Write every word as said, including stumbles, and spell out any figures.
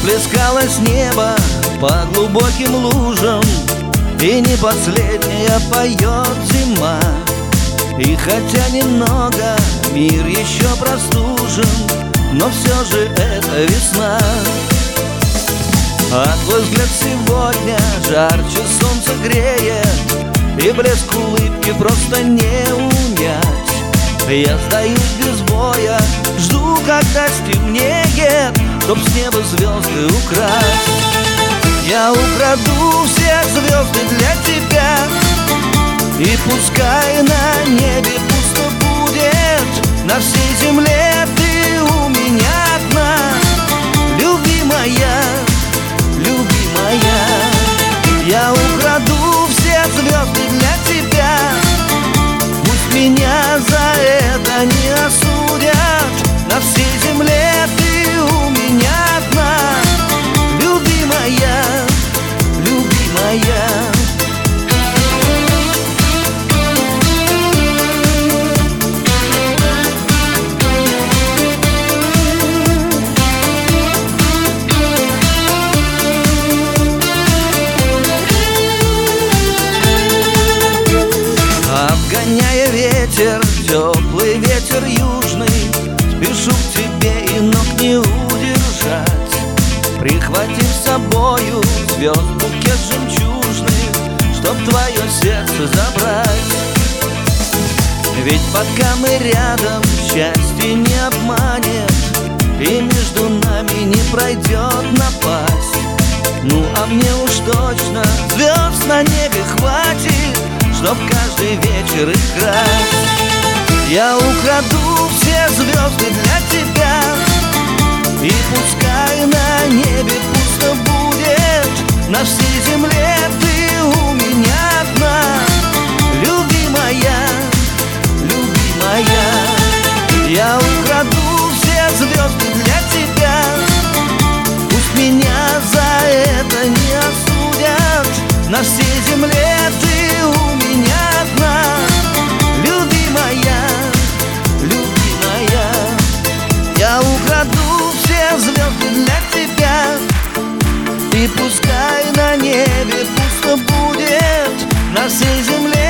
Плескалось небо по глубоким лужам, и не последняя поет зима. И хотя немного мир еще простужен, но все же это весна. А твой взгляд сегодня жарче солнца греет, и блеск улыбки просто не унять. Я сдаюсь без боя, жду, когда стемнеет, чтоб с неба звезды украсть. Я украду все звезды для тебя, и пускай на небе пусто будет, на всей земле ты у меня одна. Любимая, любимая, я украду все звезды для тебя. Пусть меня за это не осудят, на всей земле ты у меня одна. Любимая, любимая. Обгоняя ветер, теплый ветер южный, спешу к тебе и ног не удержать. Прихватив с собою звезд букет жемчужных, чтоб твое сердце забрать. Ведь пока мы рядом, счастье не обманет, и между нами не пройдет напасть. Ну а мне уж точно звезд на небе хватит, чтоб каждый вечер играть. Я украду все звезды для тебя, и пускай на небе пусто будет, на всей земле ты у меня одна. Любимая, любимая, я украду все звезды для тебя. Пусть меня за это не осудят, на всей земле ты у меня одна. Любимая, любимая, я украду все звезды для тебя, и пускай на небе пусто будет, на всей земле